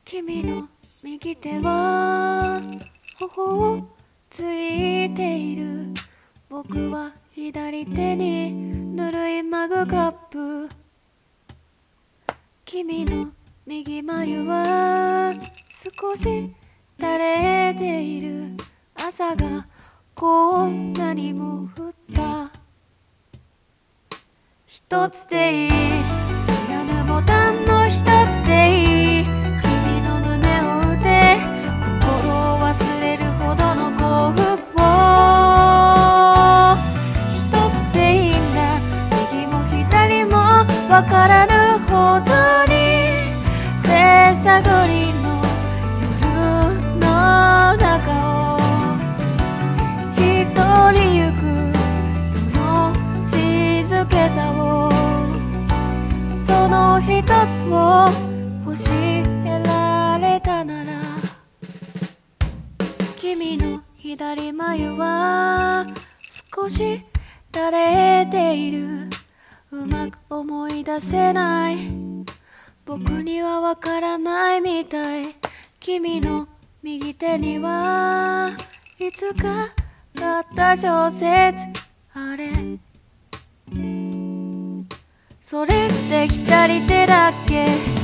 君の右手は頬をついている。僕は左手にぬるいマグカップ。君の右眉は少し垂れている。朝がこんなにも降った。一つでいい、知らぬボタンの一つでいい。君の胸を打て、心を忘れるほどの幸福を。一つでいいんだ、右も左もわからぬほどに。手探りの夜の中を一人行く、その静けさを、その一つを教えられたなら。君の左眉は少し垂れている。うまく思い出せない、僕にはわからないみたい。君の右手にはいつか買った小説あれ、それって左手だっけ。